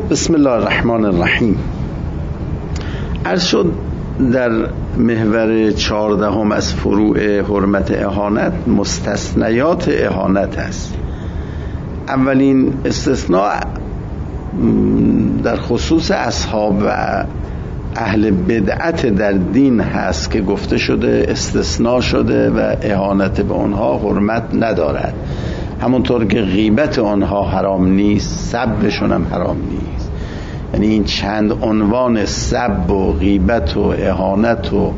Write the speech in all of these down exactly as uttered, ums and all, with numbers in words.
بسم الله الرحمن الرحیم. عرض شد در محور چهاردهم از فروع حرمت اهانت مستثنیات اهانت است. اولین استثناء در خصوص اصحاب و اهل بدعت در دین هست که گفته شده استثناء شده و اهانت به آنها حرمت ندارد، همونطور که غیبت آنها حرام نیست، سبشون هم حرام نیست. یعنی این چند عنوان سب و غیبت و اهانت و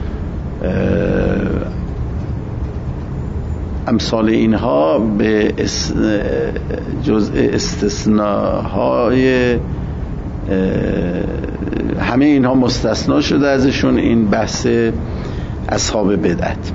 امثال اینها به جزء استثناهای همه اینها مستثنا شده ازشون. این بحث اصحاب بدعت.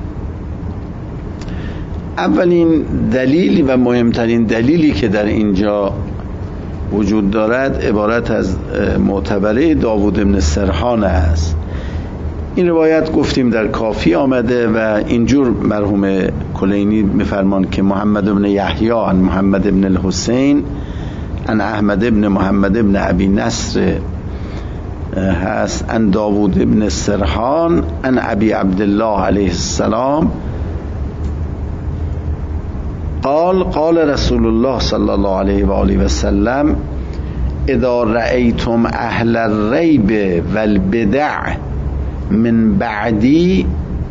اولین دلیل و مهمترین دلیلی که در اینجا وجود دارد عبارت از معتبره داوود بن سرحان است. این روایت گفتیم در کافی آمده و اینجور مرحوم کلینی میفرمان که محمد بن یحیی عن محمد بن الحسین عن احمد بن محمد بن ابی نصر هست عن داوود بن سرحان عن ابی عبدالله علیه السلام قال قال رسول الله صلی الله علیه و آله و سلم اذا رأیتم اهل الریب والبدع من بعدی،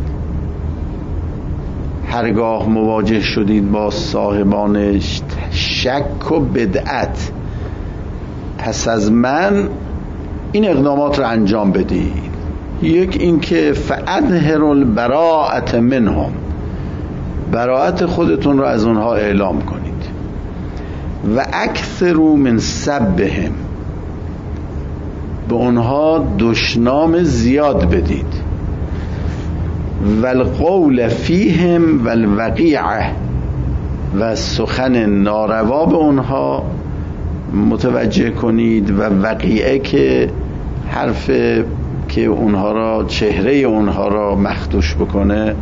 هرگاه مواجه شدید با صاحبان شک و بدعت پس از من، این اقدامات رو انجام بدید. یک اینکه فاظهروا البراءة منهم، براءت خودتون رو از اونها اعلام کنید. و اکثروا من سبهم، به اونها دشنام زیاد بدید. والقول فیهم والوقیعه، و سخن ناروا به اونها متوجه کنید و وقیعه که حرف که اونها را، چهره اونها را مخدوش بکنه.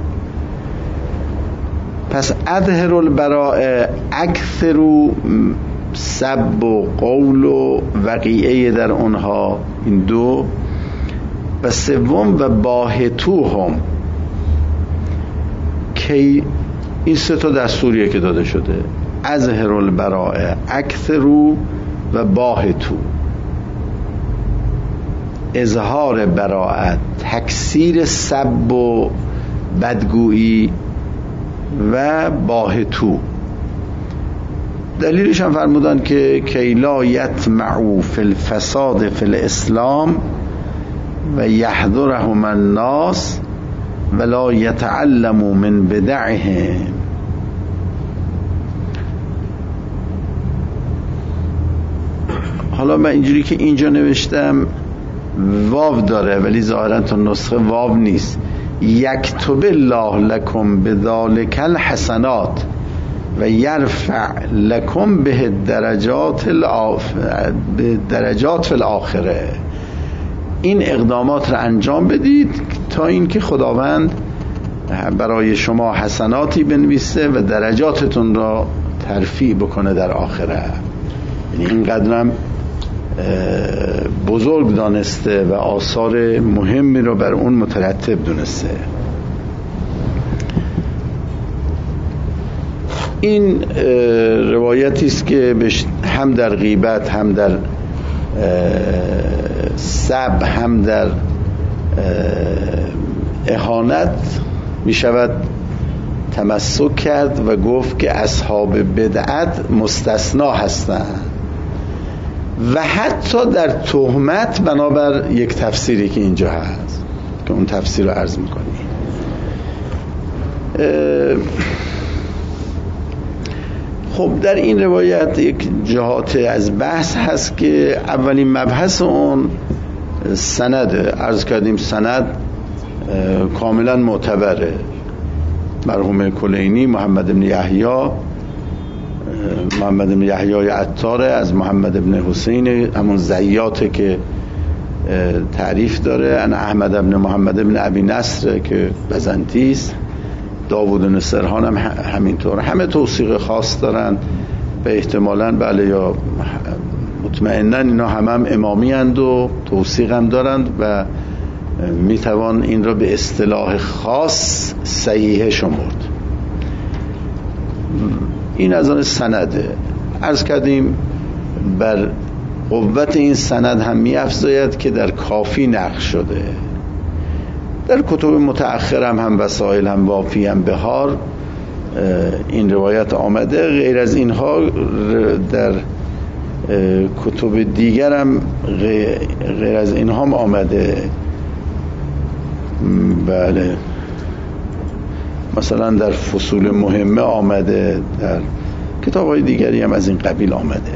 پس اظهر البراء، اکثرو سب و قول و وقیعه در اونها، این دو. و سوم و باهتوهم، که این سه تا دستوریه که داده شده: اظهر البراء، اکثرو و باهتو. اظهار براءت، تکثیر سب و بدگویی، و باهتو. دلیلش هم فرمودن که کی لا یطمعوا فی الفساد فی الاسلام و یحذرهم الناس ولا یتعلموا من بدعهم. حالا من اینجوری که اینجا نوشتم واو داره ولی ظاهرا تو نسخه واو نیست. یکتب الله لکم بذالک الحسنات و یرفع لکم به درجات به درجات فی الاخره. این اقدامات را انجام بدید تا اینکه خداوند برای شما حسناتی بنویسه و درجاتتون را ترفیع بکنه در آخره. یعنی اینقدرم بزرگ دانسته و آثار مهمی رو بر اون مترتب دونسته. این روایتی است که هم در غیبت، هم در سب، هم در اهانت می شود تمسک کرد و گفت که اصحاب بدعت مستثنا هستند. و حتی در تهمت بنابر یک تفسیری که اینجا هست که اون تفسیر رو عرض میکنی. خب در این روایت یک جهات از بحث هست که اولین مبحث اون سنده. عرض کردیم سند کاملا معتبره. مرحوم کلینی محمد بن یحیی محمد بن یحیی عطار از محمد بن حسین، همون زیاته که تعریف داره. انا احمد بن محمد بن ابی نصر که بزنتی است. داوود بن سرحان هم همینطور. همه توثیق خاص دارن و احتمالاً بله یا مطمئناً اینا هم هم امامی اند و توثیق هم دارند و میتوان این را به اصطلاح خاص صحیحه شمرد. این از آن سنده. عرض کردیم بر قوت این سند هم می افزاید که در کافی نقل شده، در کتب متأخر هم هم وسائل هم وافی هم بهار این روایت آمده. غیر از اینها در کتب دیگر هم غیر از اینها هم آمده. بله، مثلا در فصول مهمه آمده، در کتاب‌های دیگری هم از این قبیل آمده.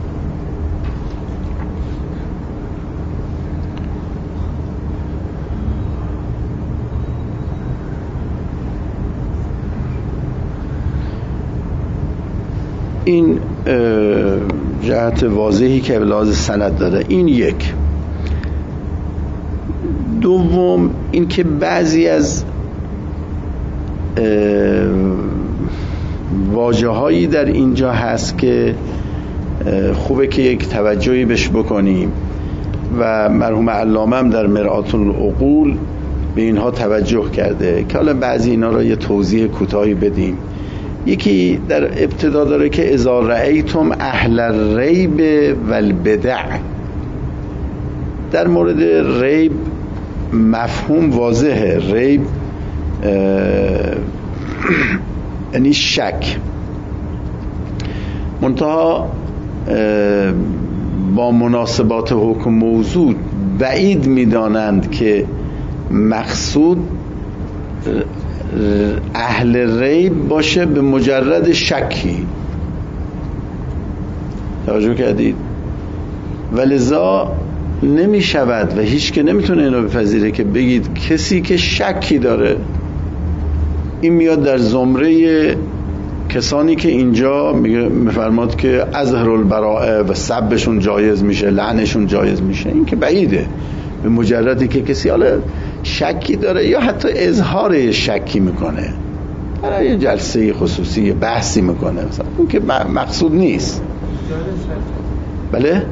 این جهت واضحی که به لحاظ سند داره. این یک. دوم این که بعضی از واژه‌هایی در اینجا هست که خوبه که یک توجهی بهش بکنیم و مرحوم علامه هم در مرآت العقول به اینها توجه کرده که حالا بعضی اینا را یه توضیح کوتاهی بدیم. یکی در ابتدا داره که اذا رأیتم اهل الریب والبدع. در مورد ریب مفهوم واضحه. ریب یعنی شک، منتها با مناسبات حکم موضوع بعید میدانند که مقصود اهل ریب باشه به مجرد شکی. توجه کردید؟ ولذا نمی شود و هیچ که نمیتونه اینو بپذیره که بگید کسی که شکی داره این میاد در زمره کسانی که اینجا میفرماد که اظهر البراءه و سبشون جایز میشه، لعنشون جایز میشه. این که بعیده. به مجردی که کسی حالا شکی داره یا حتی اظهار شکی میکنه، برای یه جلسه خصوصی بحثی میکنه، مثلا اون که مقصود نیست. بله؟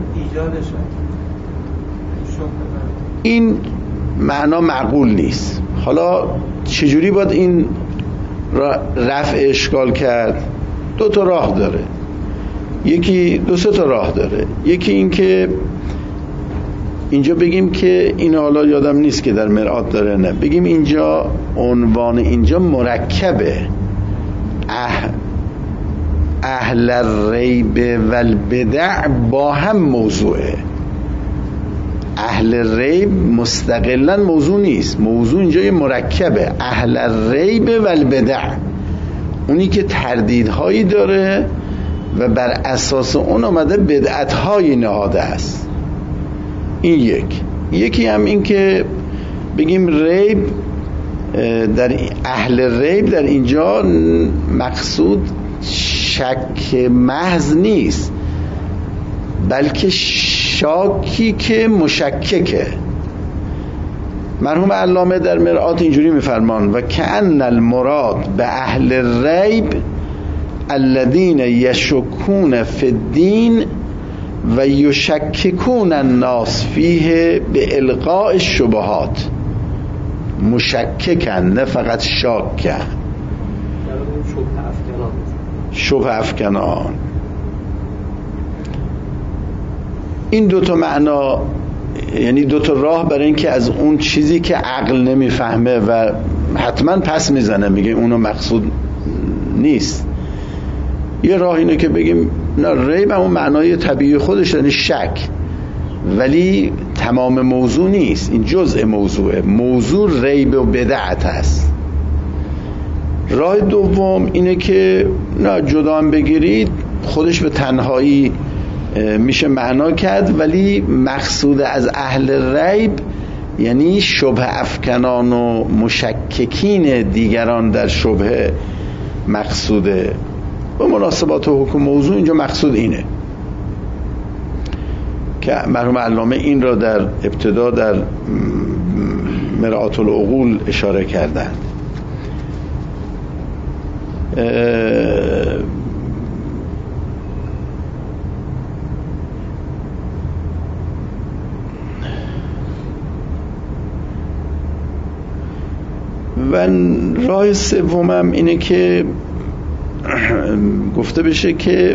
این معنا معقول نیست. حالا چجوری باید این رفع اشکال کرد؟ دو تا راه داره. یکی دو سه تا راه داره. یکی این که اینجا بگیم که این حالا یادم نیست که در مرآت داره، نه بگیم اینجا عنوان اینجا مرکبه. اه اهل الریب والبدع با هم موضوعه. اهل ریب مستقلا موضوع نیست، موضوع اینجا یه مرکبه. اهل الریب والبدع، اونی که تردیدهایی داره و بر اساس اون آمده بدعت‌های نهاده است. این یک. یکی هم این که بگیم ریب در اهل ریب در اینجا مقصود شک محض نیست، بلکه شاکی که مشککه. مرحوم علامه در مرآت اینجوری میفرمان و کأن المراد به اهل الریب الذین یشکون فی الدین و یشککون الناس فیه به القاء الشبهات. مشککن، نه فقط شاکن. شبه افکنان. این دوتا معنا، یعنی دوتا راه برای اینکه از اون چیزی که عقل نمیفهمه و حتما پس میزنه میگه اونو مقصود نیست. یه راه اینه که بگیم نه، ریب اون معنای طبیعی خودش یعنی شک، ولی تمام موضوع نیست، این جزء موضوعه. موضوع ریب و بدعت هست. راه دوم اینه که نه، جدا هم بگیرید خودش به تنهایی میشه معنا کرد، ولی مقصود از اهل ریب یعنی شبه افکنان و مشککین دیگران در شبه مقصوده. به مناسبات حکم موضوع اینجا مقصود اینه که مرحوم علامه این را در ابتدا در مرآت العقول اشاره کردند. و راه سومم اینه که گفته بشه که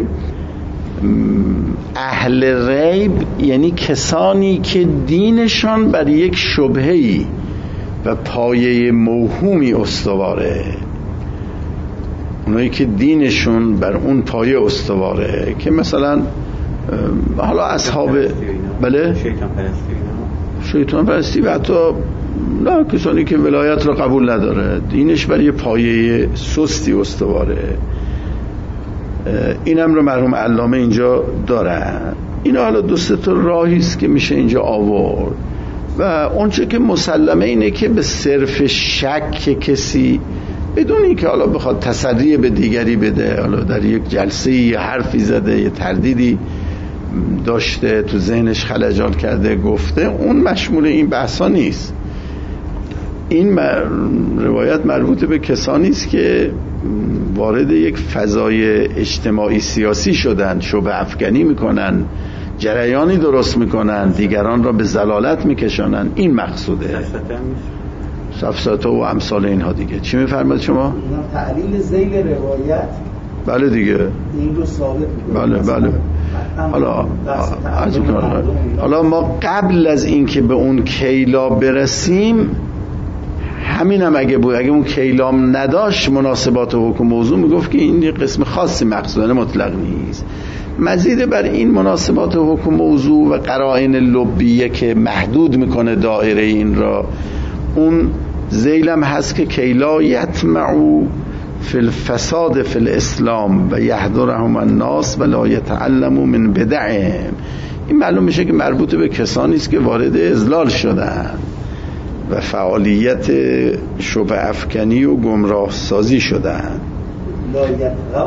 اهل ریب یعنی کسانی که دینشان بر یک شبهه‌ای و پایه موهومی استواره، اونایی که دینشون بر اون پایه استواره، که مثلا حالا اصحاب بله شیطان پرستی شیطان پرستی و حتی نه کسانی که ولایت رو قبول نداره، دینش بر یه پایه سستی استواره. اینم رو مرحوم علامه اینجا دارن. این حالا دو سه تا راهی است که میشه اینجا آورد و اونچه که مسلمه اینه که به صرف شک کسی بدون اینکه حالا بخواد تسری به دیگری بده، حالا در یک جلسه یه حرفی زده، یه تردیدی داشته، تو ذهنش خلجان کرده گفته، اون مشمول این بحثا نیست. این روایت مربوط به کسانی است که وارد یک فضای اجتماعی سیاسی شدن، شبه افکنی میکنن، جریانی درست میکنن، دیگران را به ضلالت میکشانن. این مقصوده سفسطه و امثال اینها. دیگه چی میفرماد شما؟ تعلیل ذیل روایت. بله دیگه این رو ثابت میکنه. بله بله. حالا حالا ما قبل از اینکه به اون کیلا برسیم، همین هم اگه بود، اگه اون کیلام نداشت مناسبات و حکم موضوع، میگفت که این یه قسم خاصی مقصودانه مطلق نیست. مزید بر این مناسبات و حکم موضوع و قرائن لبیه که محدود میکنه دایره این را، اون ذیلم هست که کیلا یطمعو فی الفساد فی الاسلام و یحضرهم الناس و لا یتعلموا من بدعهم. این معلوم میشه که مربوط به کسانی است که وارد اضلال شدن و فعالیت شبه افکنی و گمراه سازی شدن. لا یتقوا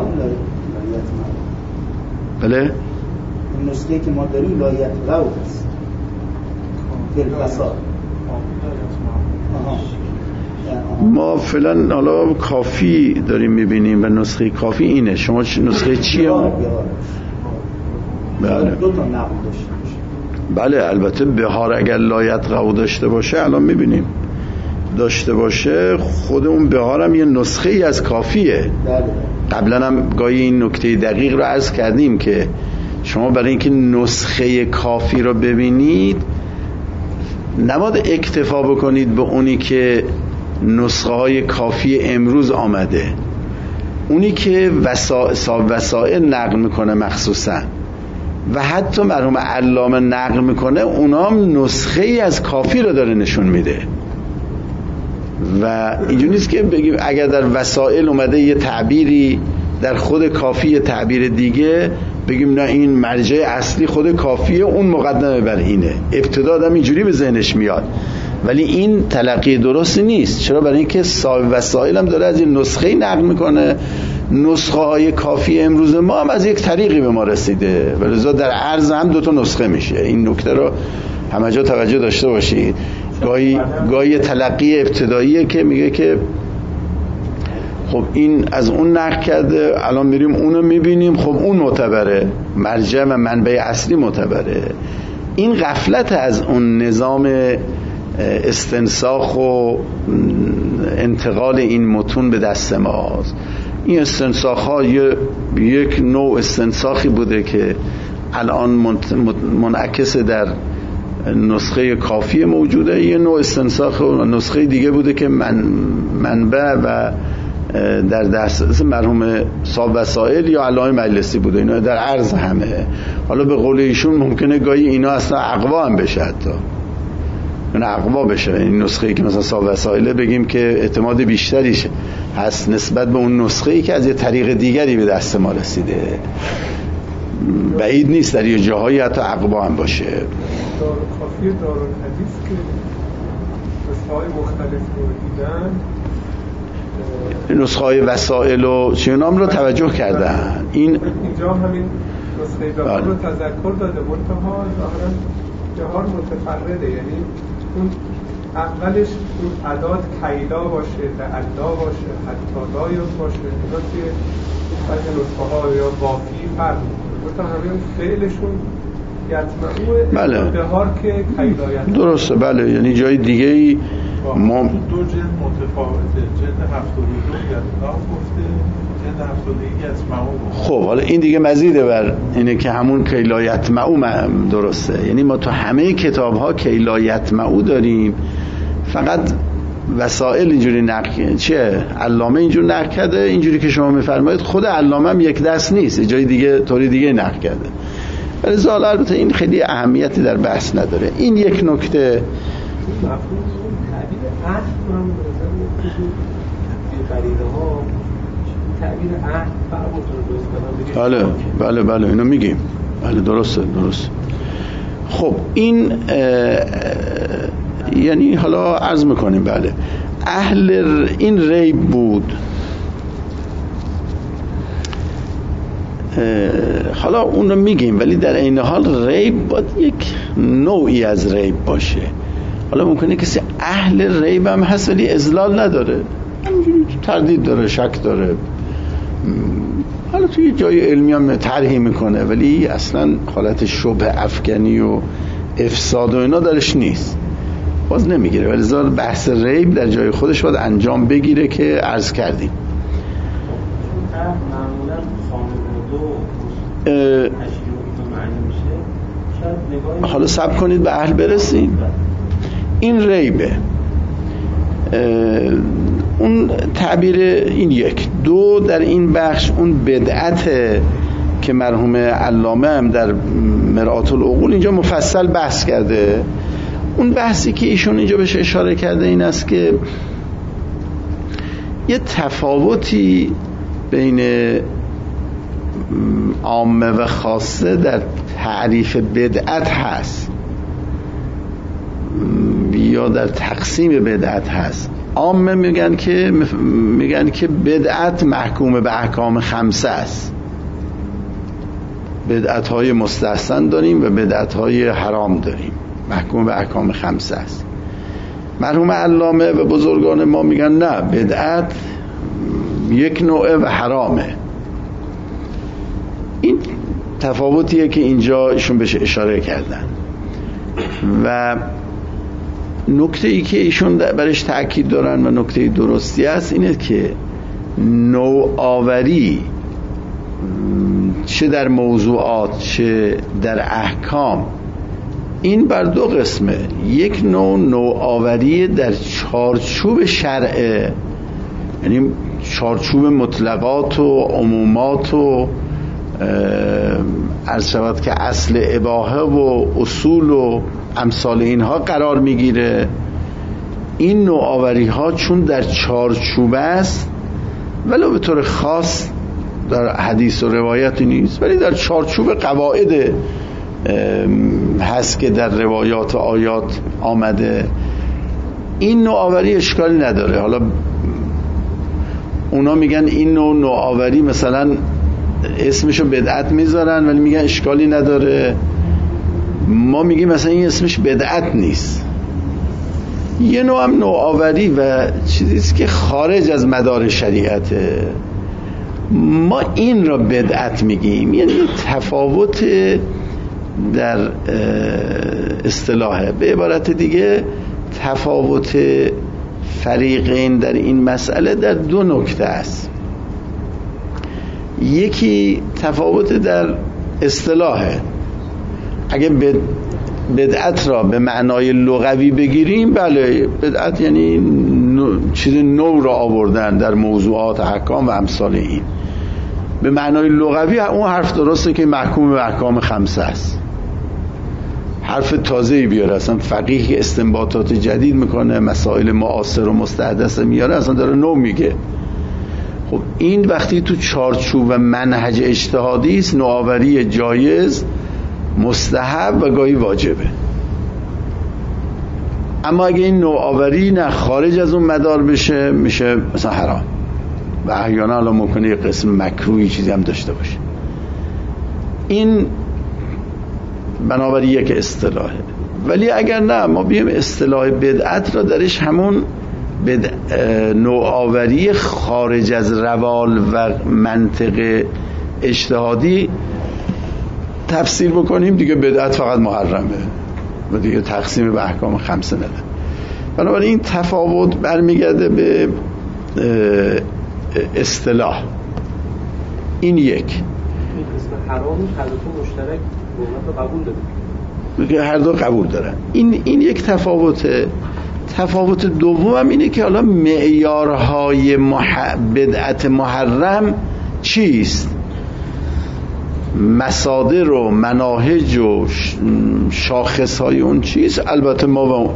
بله این نسخه که ما داریم لا یتقوا است فی الفساد. ما فعلا حالا کافی داریم میبینیم و نسخه کافی اینه. شما نسخه چیه؟ بله دو تا نقل داشته باشه. بله البته بهار اگر لایت قو داشته باشه الان میبینیم داشته باشه، خود اون بهار هم یه نسخه ای از کافیه. قبلا هم گاهی این نکته دقیق رو عرض کردیم که شما برای اینکه نسخه کافی رو ببینید نباید اکتفا بکنید به اونی که نسخه های کافی امروز آمده، اونی که وسائل وسائل نقل میکنه مخصوصا و حتی مرحوم علامه نقل میکنه، اونام نسخه ای از کافی رو داره نشون میده. و اینجوری نیست که بگیم اگر در وسائل اومده یه تعبیری در خود کافی یه تعبیر دیگه بگیم نه این مرجع اصلی خود کافیه، اون مقدمه بر اینه. ابتدا آدم اینجوری به ذهنش میاد، ولی این تلقی درستی نیست. چرا؟ برای اینکه صاحب وسائل هم داره از این نسخه نقل میکنه. نسخه های کافی امروز ما هم از یک طریقی به ما رسیده و لذا در عرض هم دو تا نسخه میشه. این نکته رو همه جا توجه داشته باشید. گاهی گاهی تلقی ابتداییه که میگه که خب این از اون نقل کرده، الان میریم اونو میبینیم، خب اون معتبره، مرجع و منبع اصلی معتبره. این غفلت از اون نظام استنساخ و انتقال این متون به دست ماست. این استنساخ ها یک نوع استنساخی بوده که الان منعکس در نسخه کافی موجوده، یه نوع استنساخ و نسخه دیگه بوده که من منبع و در دسترس مرحوم صاحب وسائل یا علامه مجلسی بوده. اینا در عرض همه. حالا به قول ایشون ممکنه گاهی اینا اصلا اقوا هم بشه، حتی یعنی اقوا بشه. این نسخه‌ای که مثلا صاحب وسائل بگیم که اعتماد بیشتریش هست نسبت به اون نسخه‌ای که از یه طریق دیگری به دست ما رسیده. بعید نیست در یه جاهایی حتی اقوا هم باشه. دار کافی دارالحدیث که نسخه‌های مختلف رو دیدن، نسخه های وسائل و چنام رو توجه کردن. این اینجا همین نسخه بهار رو تذکر داده، منتها ظاهرا بهار متفرده، یعنی اون اولش اون عداد کیلا باشه، لعلا باشه، حتی لایوز باشه، اینا که بعضی نسخه ها یا باقی فرق میکنه. منتها همین فعلشون بله بهار که کیلایت درسته، بله، یعنی جای دیگه ای ما دو جلد متفاوته، جلد هفتاد و دو یتناف گفته، جلد هفتاد و یک یسمعو. خب حالا این دیگه مزیده بر اینه که همون کیلایت معو درسته، یعنی ما تو همه کتاب ها کیلایت معو داریم، فقط وسائل اینجوری نقل چیه علامه اینجور نقل کرده، اینجوری که شما میفرمایید خود علامه هم یک دست نیست، جای دیگه طوری دیگه نقل کرده. ولی زال البته این خیلی اهمیتی در بحث نداره. این یک نکته. بله بله بله اینو میگیم، بله درسته درسته. خب این یعنی حالا عرض میکنیم بله اهل این ریب بود. حالا اون رو میگیم، ولی در این حال ریب باید یک نوعی از ریب باشه. حالا ممکنه کسی اهل ریب هم هست ولی اضلال نداره، تردید داره، شک داره، حالا توی جای علمی هم طرحی میکنه ولی اصلا حالت شبه افکنی و افساد و اینا درش نیست، باز نمیگیره. ولی زال بحث ریب در جای خودش باید انجام بگیره که عرض کردیم. حالا صبر کنید به اهل برسیم. این ریبه. اون تعبیر این یک دو در این بخش اون بدعت که مرحوم علامه هم در مرآت العقول اینجا مفصل بحث کرده. اون بحثی که ایشون اینجا بهش اشاره کرده این است که یه تفاوتی بین عامه و خاصه در تعریف بدعت هست یا در تقسیم بدعت هست. عامه میگن که میگن که بدعت محکوم به احکام خمسه است، بدعت های مستحسن داریم و بدعت های حرام داریم، محکوم به احکام خمسه است. مرحوم علامه و بزرگان ما میگن نه، بدعت یک نوعه و حرامه. این تفاوتیه که اینجا ایشون بهش اشاره کردن و نکته ای که ایشون برش تأکید دارن و نکته درستی است اینه که نوآوری چه در موضوعات چه در احکام این بر دو قسمه. یک نوع نوآوری در چارچوب شرع، یعنی چارچوب مطلقات و عمومات و عرض شود که اصل اباحه و اصول و امثال اینها قرار میگیره. این نوآوری ها چون در چارچوب است ولو به طور خاص در حدیث و روایتی نیست، ولی در چارچوب قواعد هست که در روایات و آیات آمده، این نوآوری اشکالی نداره. حالا اونا میگن این نوع نوآوری مثلا اسمشو بدعت میذارن ولی میگن اشکالی نداره. ما میگیم مثلا این اسمش بدعت نیست، یه نوع هم نوآوری و چیزیست که خارج از مدار شریعته، ما این را بدعت میگیم. یعنی تفاوت در اصطلاحه. به عبارت دیگه تفاوت فریقین در این مسئله در دو نکته است. یکی تفاوت در اصطلاحه. اگه بدعت را به معنای لغوی بگیریم، بله بدعت یعنی چیز نو را آوردن در موضوعات احکام و امثال این. به معنای لغوی اون حرف درسته که محکوم به احکام خمسه است، حرف تازه‌ای بیاره، اصلا فقیه که استنباطات جدید میکنه، مسائل معاصر و مستحدث میاره، اصلا داره نو میگه. خب این وقتی تو چارچوب و منهج اجتهادی است، نوآوری جایز، مستحب و گاهی واجبه. اما اگه این نوآوری نه خارج از اون مدار بشه، میشه مثلا حرام و احیانا الان ممکنه یه قسم مکروهی چیزی هم داشته باشه. این بنابراین یک اصطلاحه. ولی اگر نه ما بیم اصطلاح بدعت را درش همون بدع... نوآوری خارج از روال و منطق اجتهادی تفسیر بکنیم دیگه بدعت فقط محرمه و دیگه تقسیم به احکام خمسه نده. بنابراین این تفاوت برمیگرده به اصطلاح. این یک اسم حرام هر دو مشترک حرمت قبول داره، هر دو قبول دارن. این این یک تفاوته. تفاوت دوم اینه که حالا معیارهای مح... بدعت محرم چیست؟ مصادر و مناهج و شاخصهای اون چیست؟ البته ما با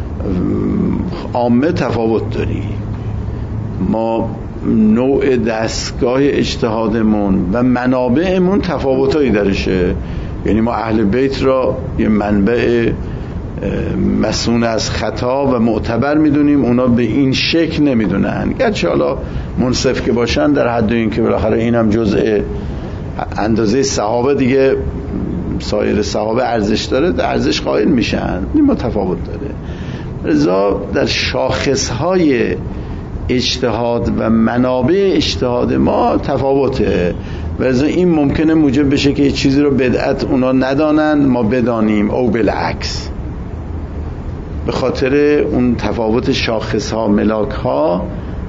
عامه تفاوت داریم. ما نوع دستگاه اجتهادمون و منابعمون تفاوتایی درشه. یعنی ما اهل بیت را یه منبع مسئول از خطا و معتبر میدونیم، اونا به این شکل نمیدونن، گرچه حالا منصف که باشن در حد این که بالاخره این هم جزء اندازه صحابه دیگه، سایر صحابه ارزش داره، در ارزش قائل میشن. این متفاوت داره. لذا در شاخصهای اجتهاد و منابع اجتهاد ما تفاوته و لذا این ممکنه موجب بشه که چیزی رو بدعت اونا ندانن ما بدانیم، او بالعکس. به خاطر اون تفاوت شاخص ها، ملاک ها،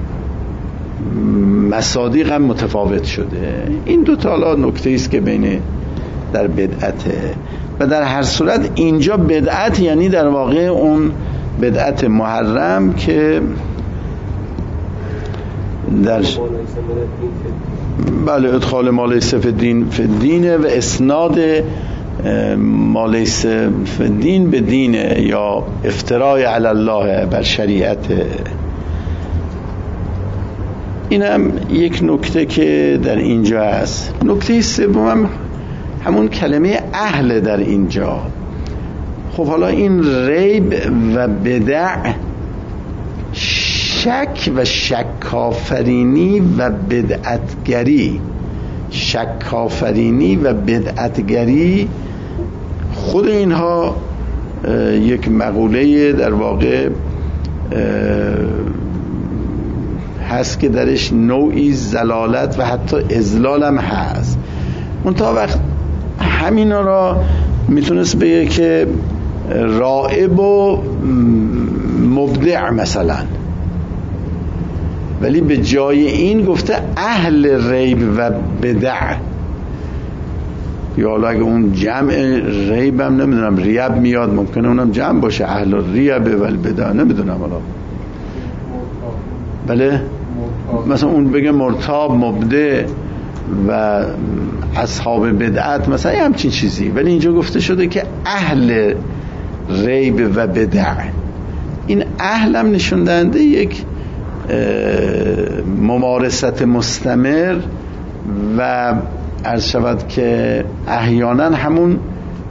مصادیق هم متفاوت شده. این دو تا حالا نکته است که بین در بدعته و در هر صورت اینجا بدعت یعنی در واقع اون بدعت محرم که در بله ادخال ما لیس فی الدین فی الدین و اسناد ما لیس فی الدین به دین یا افترای علی الله بر شریعت. این هم یک نکته که در اینجا هست. نکته سوم همون کلمه اهل در اینجا. خب حالا این ریب و بدع، شک و شکافرینی و بدعتگری، شکافرینی و بدعتگری، خود اینها یک مقوله در واقع هست که درش نوعی زلالت و حتی اضلال هم هست. منتها وقت همینا را میتونست بگه که رائب و مبدع مثلا، ولی به جای این گفته اهل ریب و بدع. یا حالا اگه اون جمع ریب هم نمیدونم ریب میاد، ممکنه اونم جمع باشه، اهل ریب و بدع، نمیدونم حالا. بله مثلا اون بگه مرتاب، مبدع و اصحاب بدعت مثلا همچین چیزی، ولی اینجا گفته شده که اهل ریب و بدع. این اهل هم نشون دهنده یک ممارست مستمر و عرض شود که احیانا همون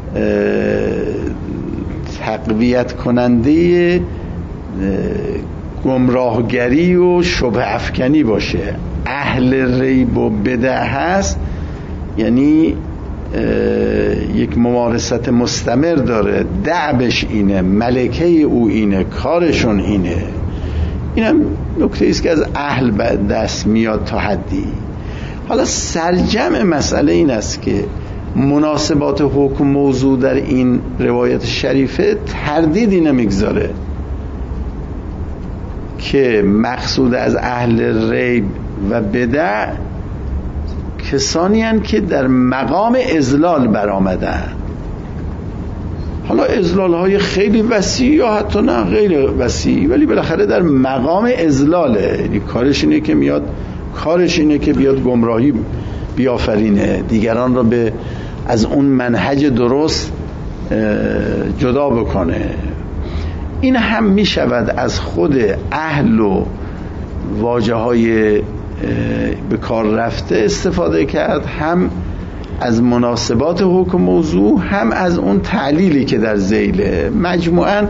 تقویت کننده گمراهگری و شبه افکنی باشه. اهل ریب و بدع هست یعنی یک ممارست مستمر داره، دعبش اینه، ملکه او اینه، کارشون اینه. اینم نکته ایست که از اهل دست میاد تا حدی. حالا سرجم مسئله این است که مناسبات حکم موضوع در این روایت شریفه تردیدی نمیگذاره که مقصود از اهل ریب و بدع کسانی هستند که در مقام اضلال برآمدن. حالا اضلال های خیلی وسیع یا حتی نه غیر وسیع، ولی بالاخره در مقام اضلاله. یعنی کارش اینه که میاد کارش اینه که بیاد گمراهی بیافرینه، دیگران را به از اون منهج درست جدا بکنه. این هم می شود از خود اهل و واژه های به کار رفته استفاده کرد، هم از مناسبات حکم موضوع، هم از اون تعلیلی که در ذیله. مجموعاً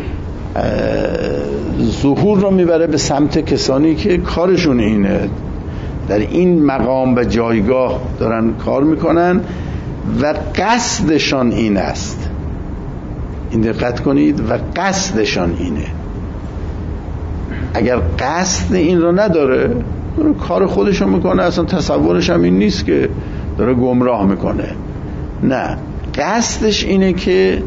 ظهور رو میبره به سمت کسانی که کارشون اینه، در این مقام و جایگاه دارن کار میکنن و قصدشان این است. این دقت کنید، و قصدشان اینه. اگر قصد این رو نداره، داره کار خودشون میکنه، اصلا تصورش هم این نیست که داره گمراه میکنه. نه، قصدش اینه که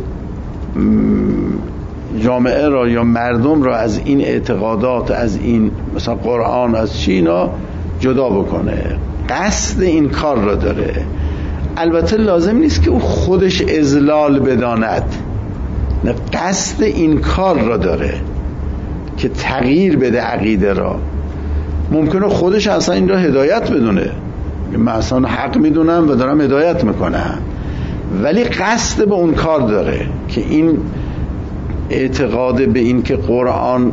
جامعه را یا مردم را از این اعتقادات، از این مثلا قرآن، از چی اینا جدا بکنه. قصد این کار را داره. البته لازم نیست که او خودش اضلال بداند، نه، قصد این کار را داره که تغییر بده عقیده را. ممکنه خودش اصلا این را هدایت بدونه، من اصلا حق میدونم و دارم هدایت میکنم، ولی قصد به اون کار داره که این اعتقاد به این که قرآن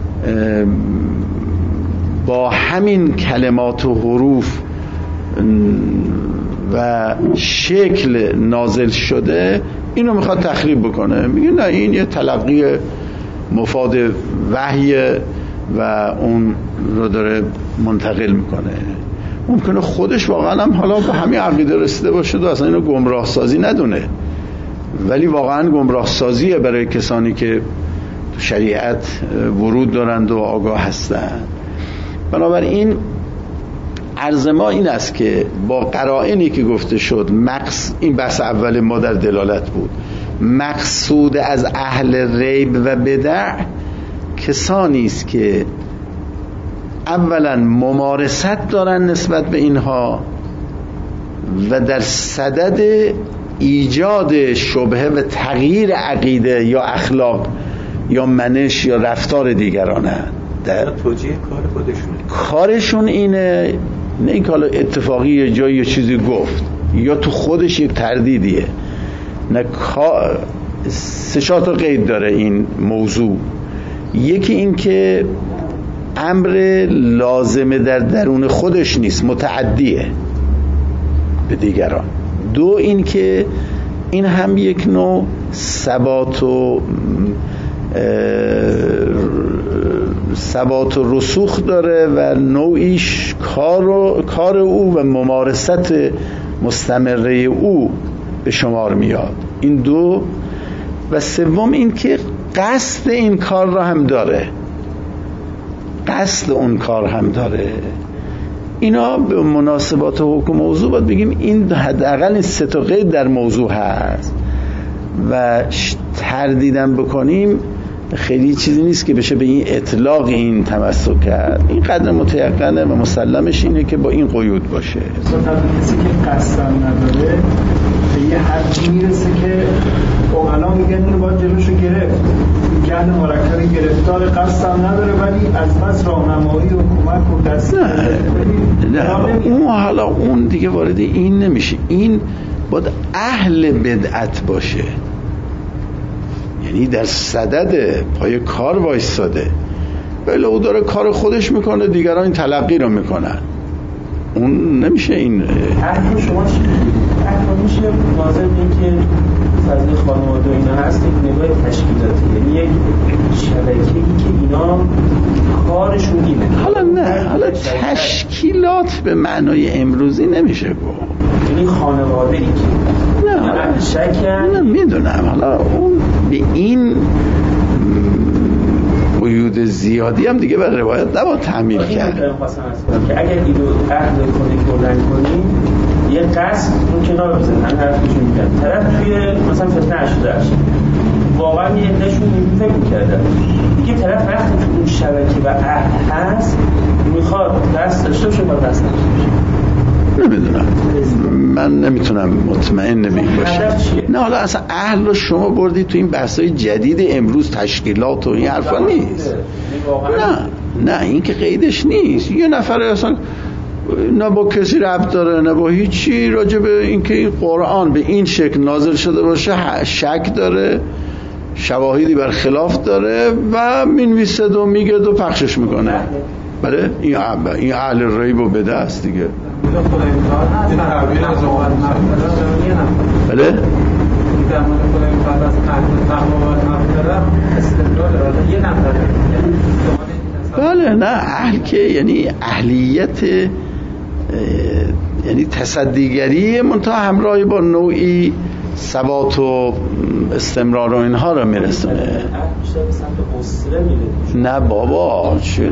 با همین کلمات و حروف و شکل نازل شده اینو میخواد تخریب بکنه. میگه نه، این یه تلقی مفاد وحی و اون رو داره منتقل میکنه. ممکنه خودش واقعا هم حالا به همین عقیده رسیده باشه و اصلا اینو گمراه سازی ندونه، ولی واقعا گمراه سازیه برای کسانی که تو شریعت ورود دارند و آگاه هستند. بنابراین عرض ما این است که با قرائنی که گفته شد، مقص... این بحث اول ما در دلالت بود، مقصود از اهل ریب و بدع کسانی است که اولا ممارست دارن نسبت به اینها و در صدد ایجاد شبهه و تغییر عقیده یا اخلاق یا منش یا رفتار دیگرانه. در توجیه کار خودشونه، کارشون اینه، نه این کار اتفاقی یه جایی یه چیزی گفت یا تو خودش یک تردیدیه، نه، سه چهار تا قید داره این موضوع. یکی این که امر لازمه در درون خودش نیست، متعدیه به دیگران. دو این که این هم یک نوع ثبات و ثبات و رسوخ داره و نوعیش کار, و کار او و ممارست مستمره او به شمار میاد. این دو. و سوم این که قصد این کار را هم داره، قصد اون کار هم داره. اینا به مناسبات حکم موضوع باید بگیم این حداقل این سه تا قید در موضوع هست و تردیدم بکنیم خیلی چیزی نیست که بشه به این اطلاق این تمسک کرد. این قدر متیقنه و مسلمش اینه که با این قیود باشه. کسی که قصد نداره به یه حدی میرسه که اوغلا میگن اینو باید جلوشو گرفت، گهن مرکب گرفتار قصد نداره ولی از بس راهنمایی و کمک و دست نه نه اون حالا اون دیگه وارد این نمیشه. این باید اهل بدعت باشه، یعنی در صدد پای کار وایستاده، ولی او داره کار خودش میکنه، دیگران این تلقی رو میکنن. اون نمیشه. این اهل شما چی؟ اهل میشه ناظر به که فضل خانواده و اینا هست، یک نگاه تشکیلاتی، یعنی یک شبکه‌ای که اینا کارشون اینه. حالا نه، حالا تشکیلات به معنای امروزی نمیشه گفت، یعنی خانواده ای که نه حالا شکن نه میدونم. حالا اون به این قیود زیادی هم دیگه بر روایت نباید تحمیل کرد که اگر اینو اهل کنی کردن کنی یه قصد اون کنار بزنن حرفشون میگن طرف توی مثلا فتنه عشده عشده واقعا یه عدهشون فکر میکردن دیگه طرف وقتی تو اون شبکه و اهل هست میخواد قصد داشته باشه با قصد داشته باشه. نمیدونم، من نمیتونم مطمئن نمیم باشم. نه حالا اصلا اهل رو شما بردی تو این بحثای جدید امروز، تشکیلات و این حرفا نیست. نه نه این که قیدش نیست. یه نفر اصلا نه با کسی ربط داره نه با هیچی، راجع به اینکه این قرآن به این شکل نازل شده باشه شک داره، شواهدی بر خلاف داره و مینویسه و میگه و پخشش میکنه. بله این این اهل ریب و بدعت است دیگه. بله بله نه اهل که یعنی اهلیت، یعنی تصدیگری منتها همراه با نوعی ثبات و استمرار و اینها رو میرسونه. نه بابا چه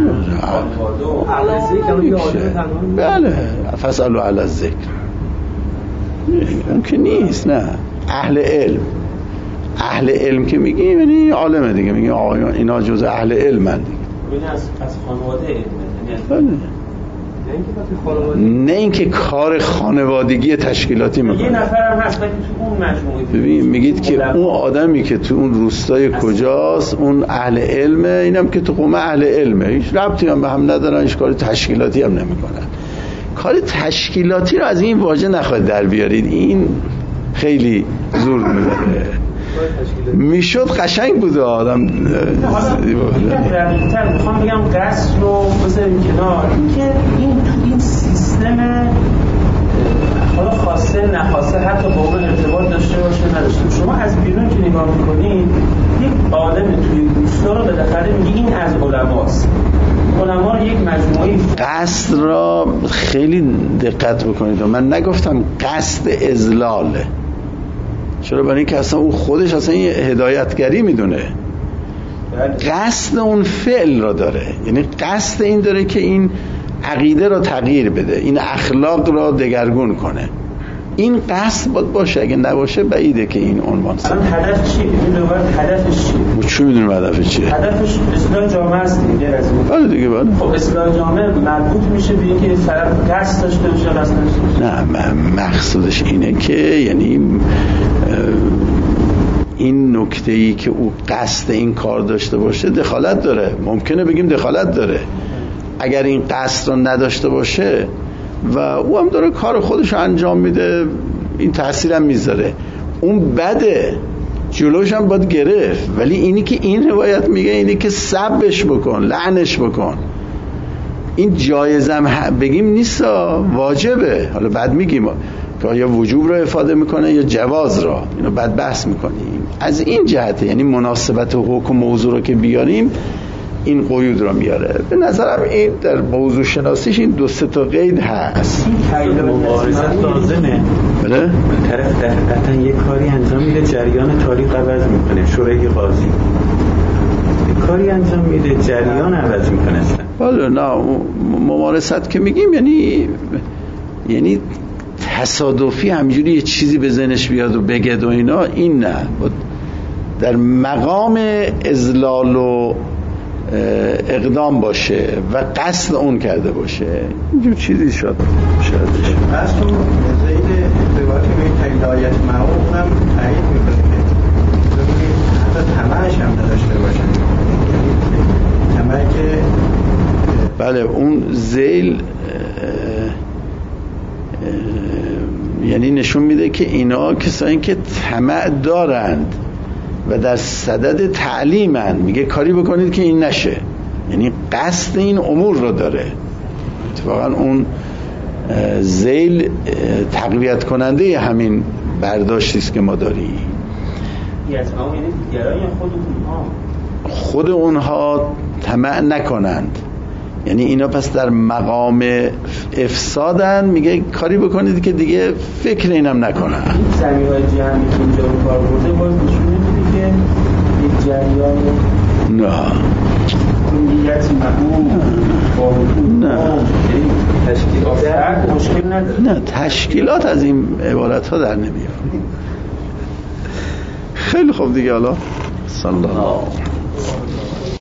بله فاسألوا علی الذکر. اون که نیست. نه، اهل علم، اهل علم که میگی یعنی عالمه دیگه، میگی آقایان اینا جز اهل علمن دیگه. یعنی از از خانواده علمه. یعنی نه اینکه کار خانوادگی تشکیلاتی میکنه. یه نفر هم هست ولی تو اون مجموعه ببین میگید که اون آدمی که تو اون روستای کجاست اون اهل علمه، اینم که تو قوم اهل علمه، هیچ ربطی هم به هم ندارن، هیچ کار تشکیلاتی هم نمیکنن. کار تشکیلاتی رو از این واژه نخواهید در بیارید، این خیلی زور میبره. میشد قشنگ بوده آدم. دقیق‌تر میخوام بگم قصد رو بذاریم کنار، اینکه این تو این سیستم حالا خواسته نخواسته حتی با اون ارتباط داشته باشه نداشته، شما از بیرون که نگاه میکنید یک آدم توی روستا رو بالاخره میگی این از علماست. علما یک مجموعه قصد را خیلی دقت بکنید. من نگفتم قصد اضلاله، چرا؟ برای اینکه اصلا اون خودش اصلا یه هدایتگری میدونه، قصد اون فعل را داره، یعنی قصد این داره که این عقیده را تغییر بده، این اخلاق را دگرگون کنه. این قصد باید باشه، اگه نباشه بعیده که این عنوان سن. هدف چیه؟ این لغت هدفش چیه؟ ما چی میدونیم هدفش چیه؟ هدفش اصلاح جامعه است دیگه. از اون بله دیگه بله. خب اصلاح جامعه مربوط میشه به اینکه طرف قصد داشته باشه قصد نشه. نه، مقصودش اینه که یعنی این نکته‌ای که او قصد این کار داشته باشه دخالت داره. ممکنه بگیم دخالت داره. اگر این قصد رو نداشته باشه و او هم داره کار خودش رو انجام میده، این تأثیر هم میذاره، اون بده، جلوش هم باید گرفت. ولی اینی که این روایت میگه اینی که سبش بکن، لعنش بکن، این جایزم بگیم نیست، واجبه. حالا بعد میگیم که یا وجوب رو افاده میکنه یا جواز را، اینو بعد بحث میکنیم. از این جهته یعنی مناسبت و حکم موضوع رو که بیاریم این قیود را میاره. به نظرم این در موضوع شناسیش این دو سه تا قید هست. این مبارزت لازمه. بله؟ طرف دقیقاً یک کاری انجام میده، جریان تاریخ عوض میکنه، شورای قاضی کاری انجام میده، جریان عوض میکنه. بله، نه ممارست که میگیم یعنی یعنی تصادفی همجوری یه چیزی به ذهنش بیاد و بگه و اینا، این نه، در مقام اذلال و اقدام باشه و قصد اون کرده باشه، اینجور چیزی شد شاید بشه. از تو زید روایت به هدایت معروف هم تایید میکنه که ببینید حتی طمعش هم نداشته باشن، طمعی که بله اون ذیل یعنی نشون میده که اینا کسایی که طمع دارند و در صدد تعلیمن، میگه کاری بکنید که این نشه، یعنی قصد این امور رو داره. اتفاقا اون ذیل تقویت کننده همین برداشتی است که ما داریم. خود اونها طمع نکنند، یعنی اینا پس در مقام افسادن، میگه کاری بکنید که دیگه فکر اینم نکنن. این زمین‌های جمعی که اینجا رو کار برده باید نشون میده که یک جریان نه کلیت مقوم با نه تشکیلات مشکل نداره. نه تشکیلات از این عبارت ها در نمیاد. خیلی خوب دیگه، حالا صلی الله